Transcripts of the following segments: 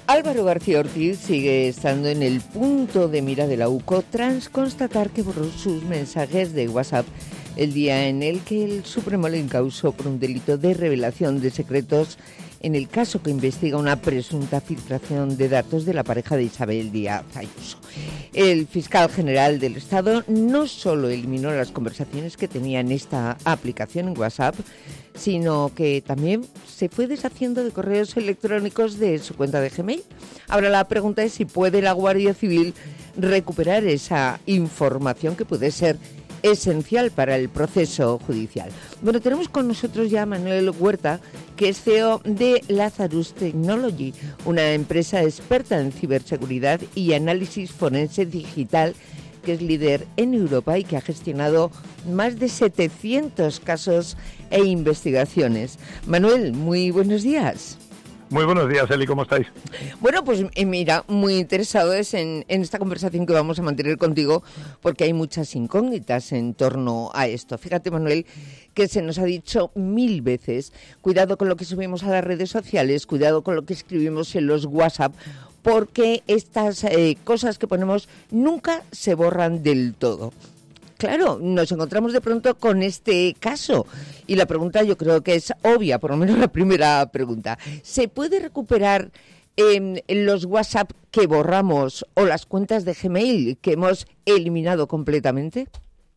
Álvaro García Ortiz sigue estando en el punto de mira de la UCO tras constatar que borró sus mensajes de WhatsApp el día en el que el Supremo le incausó por un delito de revelación de secretos en el caso que investiga una presunta filtración de datos de la pareja de Isabel Díaz Ayuso. El fiscal general del Estado no solo eliminó las conversaciones que tenía en esta aplicación en WhatsApp, sino que también se fue deshaciendo de correos electrónicos de su cuenta de Gmail. Ahora la pregunta es si puede la Guardia Civil recuperar esa información que puede ser esencial para el proceso judicial. Bueno, tenemos con nosotros ya a Manuel Huerta, que es CEO de Lazarus Technology, una empresa experta en ciberseguridad y análisis forense digital, que es líder en Europa y que ha gestionado más de 700 casos e investigaciones. Manuel, muy buenos días. Muy buenos días, Eli, ¿cómo estáis? Bueno, pues mira, muy interesados en esta conversación que vamos a mantener contigo, porque hay muchas incógnitas en torno a esto. Fíjate, Manuel, que se nos ha dicho 1000 veces, cuidado con lo que subimos a las redes sociales, cuidado con lo que escribimos en los WhatsApp, porque estas cosas que ponemos nunca se borran del todo. Claro, nos encontramos de pronto con este caso y la pregunta yo creo que es obvia, por lo menos la primera pregunta. ¿Se puede recuperar los WhatsApp que borramos o las cuentas de Gmail que hemos eliminado completamente?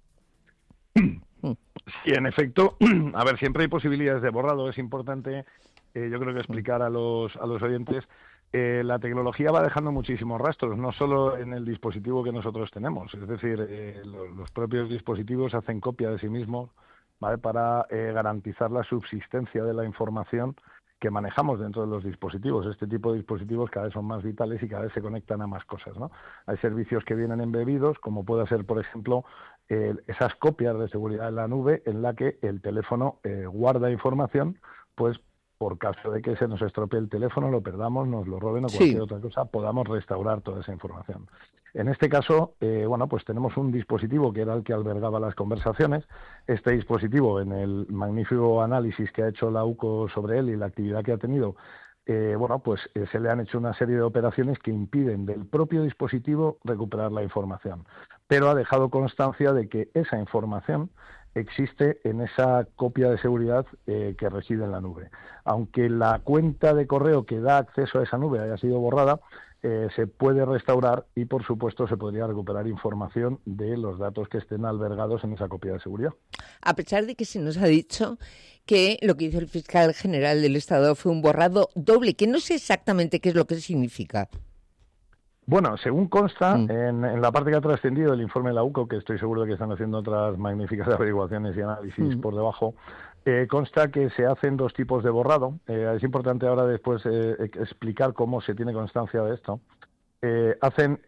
Sí, en efecto. A ver, siempre hay posibilidades de borrado. Es importante, yo creo que explicar a los oyentes. La tecnología va dejando muchísimos rastros, no solo en el dispositivo que nosotros tenemos, es decir, los propios dispositivos hacen copia de sí mismos, ¿vale?, para garantizar la subsistencia de la información que manejamos dentro de los dispositivos. Este tipo de dispositivos cada vez son más vitales y cada vez se conectan a más cosas, ¿no? Hay servicios que vienen embebidos, como puede ser, por ejemplo, esas copias de seguridad en la nube en la que el teléfono guarda información, pues por caso de que se nos estropee el teléfono, lo perdamos, nos lo roben o cualquier otra cosa, podamos restaurar toda esa información. En este caso, bueno, pues tenemos un dispositivo que era el que albergaba las conversaciones. Este dispositivo, en el magnífico análisis que ha hecho la UCO sobre él y la actividad que ha tenido, bueno, pues se le han hecho una serie de operaciones que impiden del propio dispositivo recuperar la información. Pero ha dejado constancia de que esa información existe en esa copia de seguridad que reside en la nube. Aunque la cuenta de correo que da acceso a esa nube haya sido borrada, se puede restaurar y, por supuesto, se podría recuperar información de los datos que estén albergados en esa copia de seguridad. A pesar de que se nos ha dicho que lo que hizo el fiscal general del Estado fue un borrado doble, que no sé exactamente qué es lo que significa. Bueno, según consta, en la parte que ha trascendido el informe de la UCO, que estoy seguro de que están haciendo otras magníficas averiguaciones y análisis por debajo, consta que se hacen dos tipos de borrado. Es importante ahora después explicar cómo se tiene constancia de esto. Hacen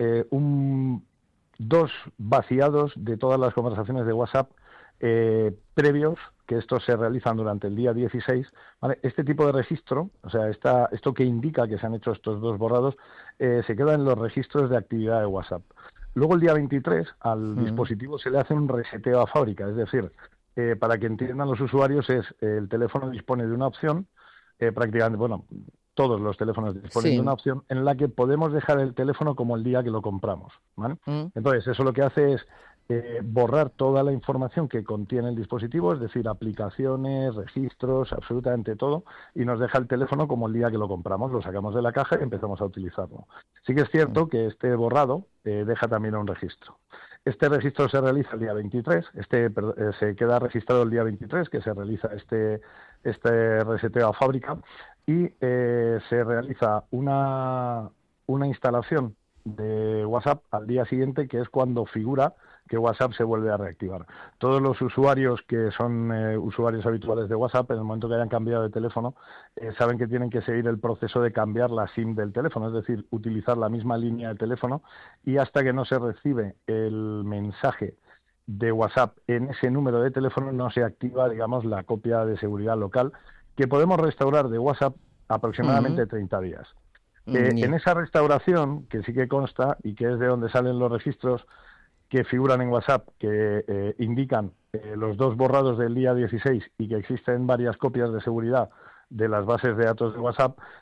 dos vaciados de todas las conversaciones de WhatsApp previos, que estos se realizan durante el día 16, ¿vale? Este tipo de registro, o sea, esto que indica que se han hecho estos dos borrados, se queda en los registros de actividad de WhatsApp. Luego el día 23 al dispositivo se le hace un reseteo a fábrica, es decir, para que entiendan los usuarios, el teléfono dispone de una opción, prácticamente, bueno, todos los teléfonos disponen de una opción en la que podemos dejar el teléfono como el día que lo compramos, ¿vale? Entonces, eso lo que hace es borrar toda la información que contiene el dispositivo, es decir, aplicaciones, registros, absolutamente todo, y nos deja el teléfono como el día que lo compramos, lo sacamos de la caja y empezamos a utilizarlo. Sí que es cierto que este borrado deja también un registro. Este registro se realiza el día 23, se queda registrado el día 23, que se realiza este reseteo a fábrica, y se realiza una instalación de WhatsApp al día siguiente, que es cuando figura que WhatsApp se vuelve a reactivar. Todos los usuarios que son usuarios habituales de WhatsApp, en el momento que hayan cambiado de teléfono, saben que tienen que seguir el proceso de cambiar la SIM del teléfono, es decir, utilizar la misma línea de teléfono, y hasta que no se recibe el mensaje de WhatsApp en ese número de teléfono no se activa, digamos, la copia de seguridad local, que podemos restaurar de WhatsApp aproximadamente 30 días. En esa restauración, que sí que consta y que es de donde salen los registros que figuran en WhatsApp, que indican los dos borrados del día 16 y que existen varias copias de seguridad de las bases de datos de WhatsApp,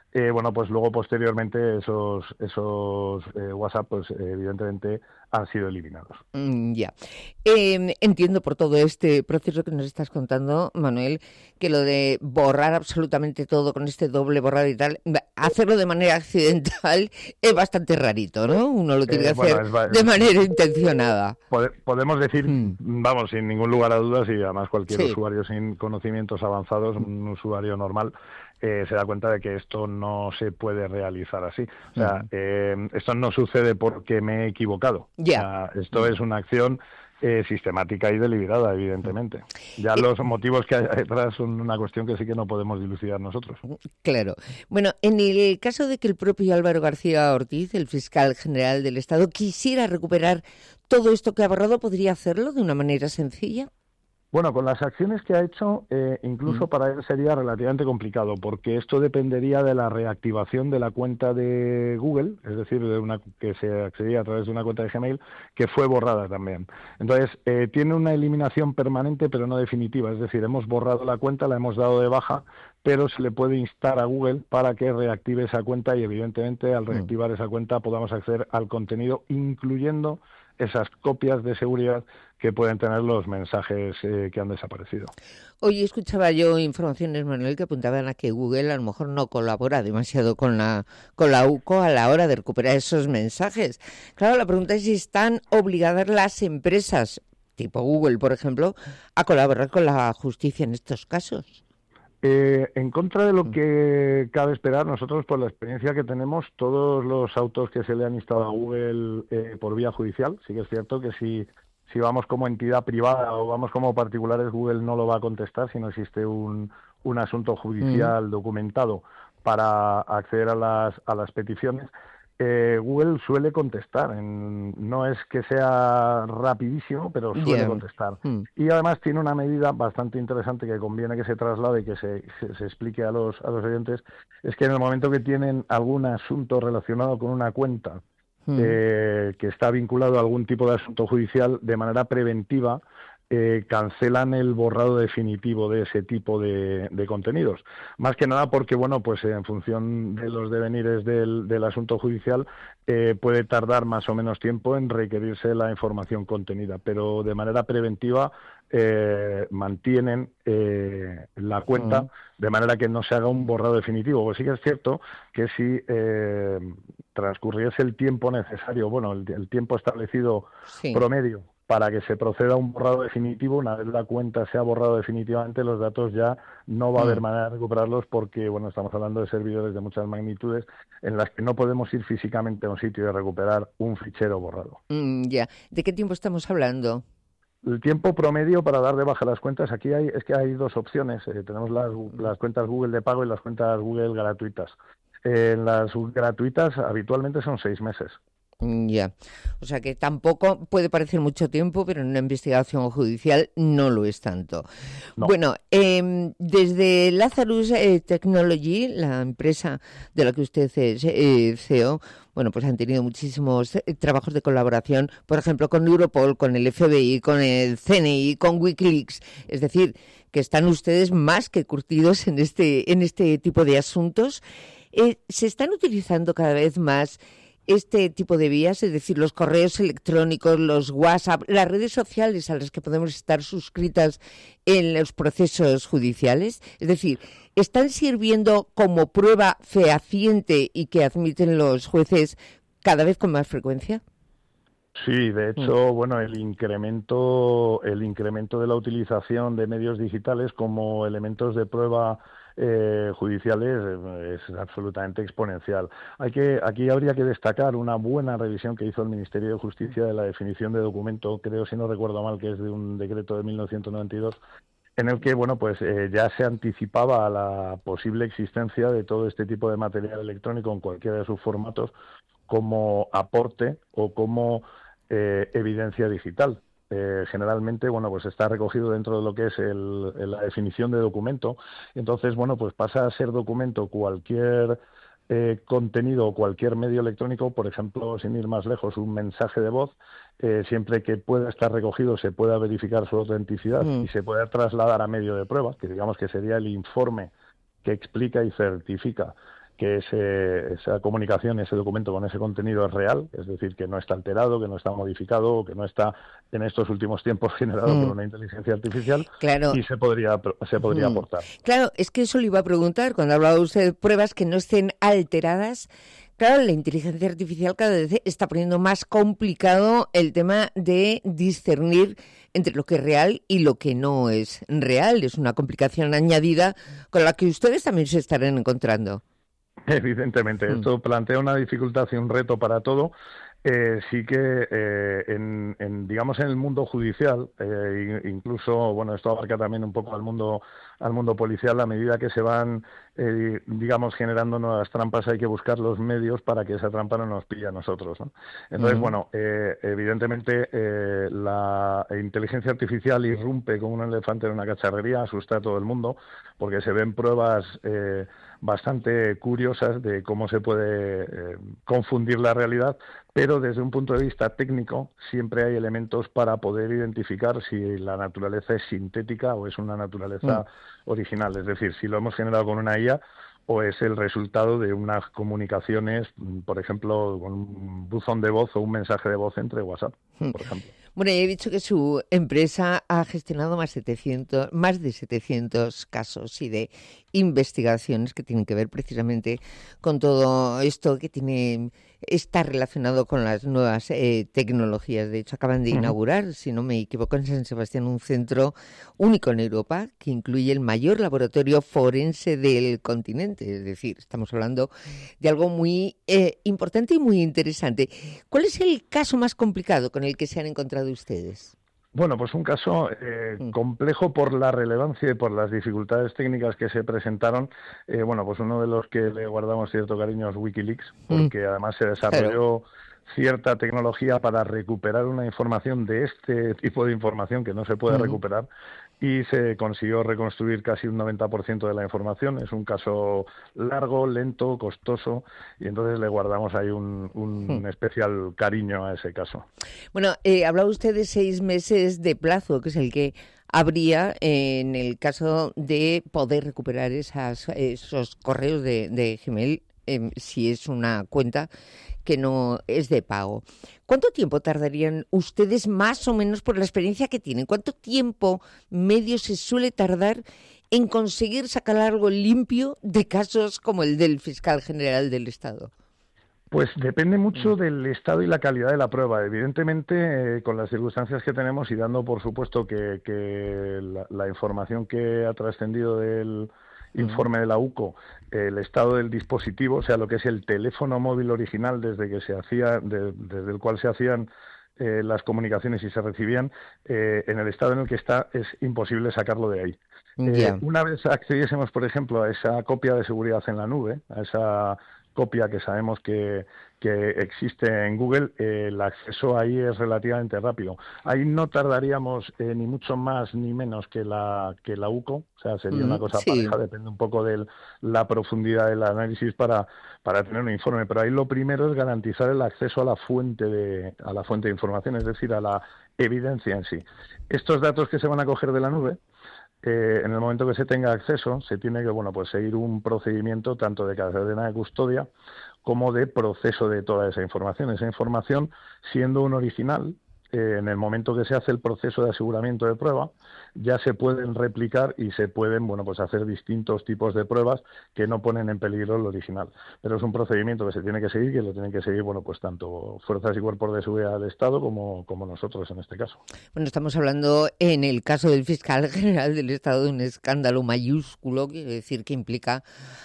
bueno, pues luego posteriormente esos WhatsApp, pues evidentemente han sido eliminados. Ya. Entiendo por todo este proceso que nos estás contando, Manuel, que lo de borrar absolutamente todo con este doble borrado y tal, hacerlo de manera accidental es bastante rarito, ¿no? Uno lo tiene que hacer de manera intencionada. Podemos decir, vamos, sin ningún lugar a dudas, y además cualquier usuario sin conocimientos avanzados, un usuario normal, se da cuenta de que esto no se puede realizar así. O sea, esto no sucede porque me he equivocado. O sea, esto es una acción sistemática y deliberada, evidentemente. Ya los motivos que hay detrás son una cuestión que sí que no podemos dilucidar nosotros. Claro. Bueno, en el caso de que el propio Álvaro García Ortiz, el fiscal general del Estado, quisiera recuperar todo esto que ha borrado, ¿podría hacerlo de una manera sencilla? Bueno, con las acciones que ha hecho, incluso para él sería relativamente complicado, porque esto dependería de la reactivación de la cuenta de Google, es decir, de una que se accedía a través de una cuenta de Gmail, que fue borrada también. Entonces, tiene una eliminación permanente, pero no definitiva, es decir, hemos borrado la cuenta, la hemos dado de baja, pero se le puede instar a Google para que reactive esa cuenta y, evidentemente, al reactivar esa cuenta podamos acceder al contenido, incluyendo esas copias de seguridad que pueden tener los mensajes que han desaparecido. Hoy escuchaba yo informaciones, Manuel, que apuntaban a que Google a lo mejor no colabora demasiado con la UCO a la hora de recuperar esos mensajes. Claro, la pregunta es si están obligadas las empresas, tipo Google, por ejemplo, a colaborar con la justicia en estos casos. En contra de lo que cabe esperar, nosotros, por la experiencia que tenemos, todos los autos que se le han instado a Google por vía judicial, sí que es cierto que si vamos como entidad privada o vamos como particulares, Google no lo va a contestar si no existe un asunto judicial documentado para acceder a las peticiones. Google suele contestar, no es que sea rapidísimo, pero suele contestar. Y además tiene una medida bastante interesante que conviene que se traslade y que se explique a los oyentes, es que en el momento que tienen algún asunto relacionado con una cuenta que está vinculado a algún tipo de asunto judicial, de manera preventiva, cancelan el borrado definitivo de ese tipo de contenidos. Más que nada porque, bueno, pues en función de los devenires del asunto judicial, puede tardar más o menos tiempo en requerirse la información contenida, pero de manera preventiva mantienen la cuenta de manera que no se haga un borrado definitivo. Pues sí que es cierto que si transcurriese el tiempo necesario, bueno, el tiempo establecido promedio para que se proceda a un borrado definitivo, una vez la cuenta se ha borrado definitivamente, los datos ya no va a haber manera de recuperarlos porque, bueno, estamos hablando de servidores de muchas magnitudes en las que no podemos ir físicamente a un sitio y recuperar un fichero borrado. Ya. ¿De qué tiempo estamos hablando? El tiempo promedio para dar de baja las cuentas, aquí hay dos opciones. Tenemos las cuentas Google de pago y las cuentas Google gratuitas. Las gratuitas habitualmente son 6 meses. Ya, o sea que tampoco puede parecer mucho tiempo, pero en una investigación judicial no lo es tanto. No. Bueno, desde Lazarus Technology, la empresa de la que usted es CEO, bueno, pues han tenido muchísimos trabajos de colaboración, por ejemplo, con Europol, con el FBI, con el CNI, con Wikileaks, es decir, que están ustedes más que curtidos en este tipo de asuntos. Se están utilizando cada vez más este tipo de vías, es decir, los correos electrónicos, los WhatsApp, las redes sociales a las que podemos estar suscritas en los procesos judiciales. Es decir, ¿están sirviendo como prueba fehaciente y que admiten los jueces cada vez con más frecuencia? Sí, de hecho, bueno, el incremento de la utilización de medios digitales como elementos de prueba judiciales es absolutamente exponencial. Aquí habría que destacar una buena revisión que hizo el Ministerio de Justicia de la definición de documento, creo, si no recuerdo mal, que es de un decreto de 1992, en el que, bueno, pues ya se anticipaba a la posible existencia de todo este tipo de material electrónico en cualquiera de sus formatos como aporte o como evidencia digital. Generalmente, bueno, pues está recogido dentro de lo que es la definición de documento. Entonces, bueno, pues pasa a ser documento cualquier contenido o cualquier medio electrónico, por ejemplo, sin ir más lejos, un mensaje de voz, siempre que pueda estar recogido se pueda verificar su autenticidad y se pueda trasladar a medio de prueba, que digamos que sería el informe que explica y certifica esa comunicación, ese documento con ese contenido es real, es decir, que no está alterado, que no está modificado, o que no está en estos últimos tiempos generado por una inteligencia artificial, Claro. y se podría aportar. Claro, es que eso le iba a preguntar, cuando hablaba usted de pruebas que no estén alteradas. Claro, la inteligencia artificial cada vez está poniendo más complicado el tema de discernir entre lo que es real y lo que no es real. Es una complicación añadida con la que ustedes también se estarán encontrando. Evidentemente, esto plantea una dificultad y un reto para todo. Sí que digamos en el mundo judicial, incluso, bueno, esto abarca también un poco al mundo policial. A medida que se van digamos generando nuevas trampas, hay que buscar los medios para que esa trampa no nos pille a nosotros, ¿no? Entonces, bueno, evidentemente la inteligencia artificial irrumpe como un elefante en una cacharrería, asusta a todo el mundo, porque se ven pruebas bastante curiosas de cómo se puede confundir la realidad, pero desde un punto de vista técnico siempre hay elementos para poder identificar si la naturaleza es sintética o es una naturaleza original, es decir, si lo hemos generado con una IA o es el resultado de unas comunicaciones, por ejemplo, con un buzón de voz o un mensaje de voz entre WhatsApp, por ejemplo. Bueno, ya he dicho que su empresa ha gestionado más de 700 casos y de investigaciones que tienen que ver precisamente con todo esto que está relacionado con las nuevas tecnologías. De hecho, acaban de inaugurar, si no me equivoco, en San Sebastián un centro único en Europa que incluye el mayor laboratorio forense del continente. Es decir, estamos hablando de algo muy importante y muy interesante. ¿Cuál es el caso más complicado con el que se han encontrado ustedes? Bueno, pues un caso complejo por la relevancia y por las dificultades técnicas que se presentaron. Bueno, pues uno de los que le guardamos cierto cariño es Wikileaks, porque además se desarrolló cierta tecnología para recuperar una información de este tipo de información que no se puede recuperar, y se consiguió reconstruir casi un 90% de la información. Es un caso largo, lento, costoso, y entonces le guardamos ahí un especial cariño a ese caso. Bueno, hablaba usted de 6 meses de plazo, que es el que habría en el caso de poder recuperar esos correos de Gmail, si es una cuenta que no es de pago. ¿Cuánto tiempo tardarían ustedes, más o menos, por la experiencia que tienen? ¿Cuánto tiempo medio se suele tardar en conseguir sacar algo limpio de casos como el del fiscal general del Estado? Pues depende mucho del estado y la calidad de la prueba. Evidentemente, con las circunstancias que tenemos y dando por supuesto que la información que ha trascendido del informe de la UCO, el estado del dispositivo, o sea, lo que es el teléfono móvil original desde el cual se hacían las comunicaciones y se recibían, en el estado en el que está es imposible sacarlo de ahí. Una vez accediésemos, por ejemplo, a esa copia de seguridad en la nube, a esa copia que sabemos que existe en Google, el acceso ahí es relativamente rápido. Ahí no tardaríamos ni mucho más ni menos que la UCO, o sea, sería una cosa pareja, depende un poco de la profundidad del análisis para tener un informe, pero ahí lo primero es garantizar el acceso a la fuente de información, es decir, a la evidencia en sí. Estos datos que se van a coger de la nube, en el momento que se tenga acceso, se tiene que seguir un procedimiento tanto de cadena de custodia como de proceso de toda esa información. Esa información, siendo un original, en el momento que se hace el proceso de aseguramiento de prueba, ya se pueden replicar y se pueden hacer distintos tipos de pruebas que no ponen en peligro el original. Pero es un procedimiento que se tiene que seguir, que lo tienen que seguir tanto fuerzas y cuerpos de seguridad del Estado como nosotros en este caso. Bueno, estamos hablando en el caso del fiscal general del Estado de un escándalo mayúsculo, quiere decir que implica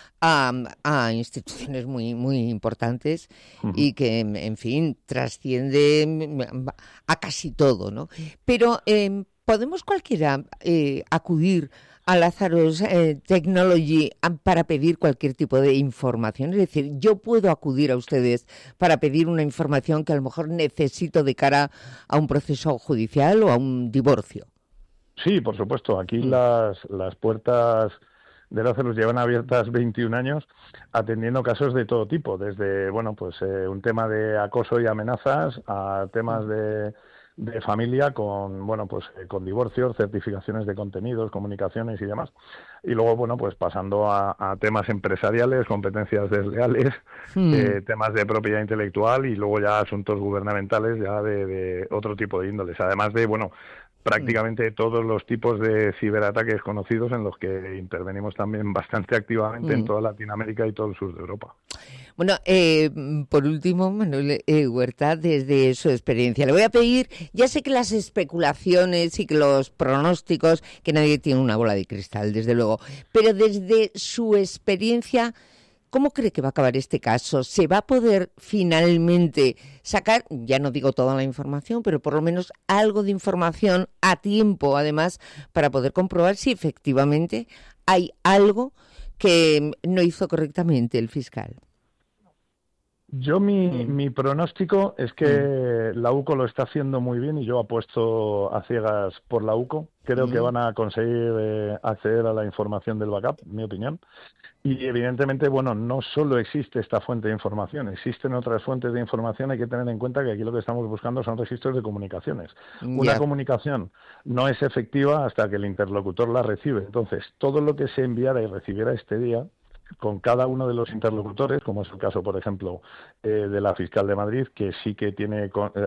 a instituciones muy, muy importantes y que, en fin, trasciende a casi todo, ¿no? Pero ¿podemos cualquiera acudir a Lazarus Technology para pedir cualquier tipo de información? Es decir, yo puedo acudir a ustedes para pedir una información que a lo mejor necesito de cara a un proceso judicial o a un divorcio. Sí, por supuesto. Aquí las puertas de Lazarus llevan abiertas 21 años atendiendo casos de todo tipo, desde un tema de acoso y amenazas a temas de familia con, bueno, pues con divorcios, certificaciones de contenidos, comunicaciones y demás. Y luego, bueno, pues pasando a temas empresariales, competencias desleales, temas de propiedad intelectual y luego ya asuntos gubernamentales ya de otro tipo de índoles. Además de, bueno, prácticamente todos los tipos de ciberataques conocidos en los que intervenimos también bastante activamente en toda Latinoamérica y todo el sur de Europa. Bueno, por último, Manuel Huerta, desde su experiencia, le voy a pedir, ya sé que las especulaciones y que los pronósticos, que nadie tiene una bola de cristal, desde luego, pero desde su experiencia, ¿cómo cree que va a acabar este caso? ¿Se va a poder finalmente sacar, ya no digo toda la información, pero por lo menos algo de información a tiempo, además, para poder comprobar si efectivamente hay algo que no hizo correctamente el fiscal? Yo mi pronóstico es que la UCO lo está haciendo muy bien y yo apuesto a ciegas por la UCO. Creo que van a conseguir acceder a la información del backup, en mi opinión. Y evidentemente, bueno, no solo existe esta fuente de información, existen otras fuentes de información. Hay que tener en cuenta que aquí lo que estamos buscando son registros de comunicaciones. Una comunicación no es efectiva hasta que el interlocutor la recibe. Entonces, todo lo que se enviara y recibiera este día, con cada uno de los interlocutores, como es el caso, por ejemplo, de la fiscal de Madrid, que sí que tiene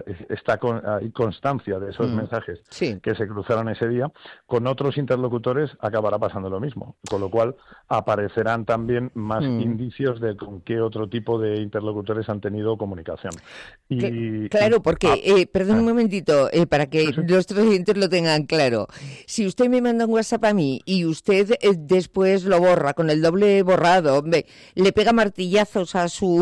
hay constancia de esos mensajes que se cruzaron ese día, con otros interlocutores acabará pasando lo mismo, con lo cual aparecerán también más indicios de con qué otro tipo de interlocutores han tenido comunicación. Claro, porque, perdón un momentito, para que nuestros oyentes lo tengan claro, si usted me manda un WhatsApp a mí y usted después lo borra con el doble borrado, hombre, le pega martillazos a su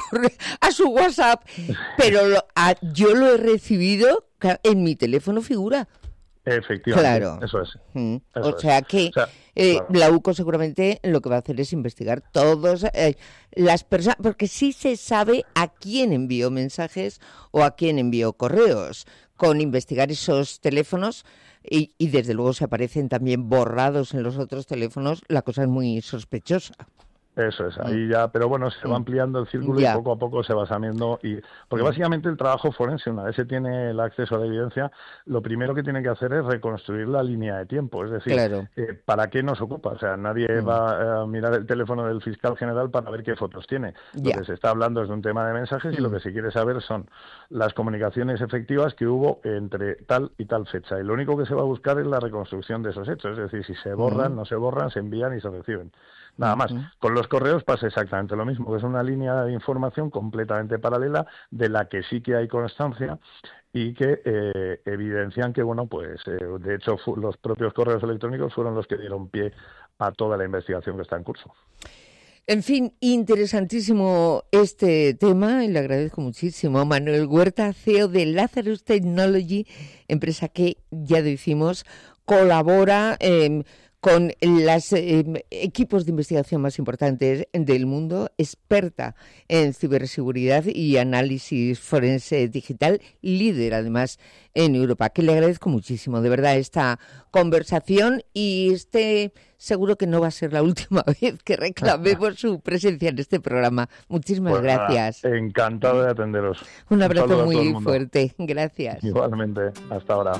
WhatsApp, pero yo lo he recibido en mi teléfono figura. Efectivamente, claro. Eso es. O sea que claro. La UCO seguramente lo que va a hacer es investigar todas las personas, porque sí se sabe a quién envió mensajes o a quién envió correos. Con investigar esos teléfonos y desde luego se aparecen también borrados en los otros teléfonos, la cosa es muy sospechosa. Eso es, ahí ya, pero bueno, se va ampliando el círculo y poco a poco se va saneando. Porque básicamente el trabajo forense, una vez se tiene el acceso a la evidencia, lo primero que tiene que hacer es reconstruir la línea de tiempo. Es decir, ¿para qué nos ocupa? O sea, nadie va a mirar el teléfono del fiscal general para ver qué fotos tiene. Lo que se está hablando es de un tema de mensajes y lo que se quiere saber son las comunicaciones efectivas que hubo entre tal y tal fecha. Y lo único que se va a buscar es la reconstrucción de esos hechos. Es decir, si se borran, no se borran, se envían y se reciben. Nada más. Con los correos pasa exactamente lo mismo, que es una línea de información completamente paralela de la que sí que hay constancia y que evidencian que, bueno, pues de hecho los propios correos electrónicos fueron los que dieron pie a toda la investigación que está en curso. En fin, interesantísimo este tema y le agradezco muchísimo. Manuel Huerta, CEO de Lazarus Technology, empresa que, ya decimos, colabora con los equipos de investigación más importantes del mundo, experta en ciberseguridad y análisis forense digital, líder además en Europa, que le agradezco muchísimo, de verdad, esta conversación y seguro que no va a ser la última vez que reclamemos su presencia en este programa. Muchísimas gracias. Encantado de atenderos. Un abrazo muy fuerte. Gracias. Igualmente. Hasta ahora.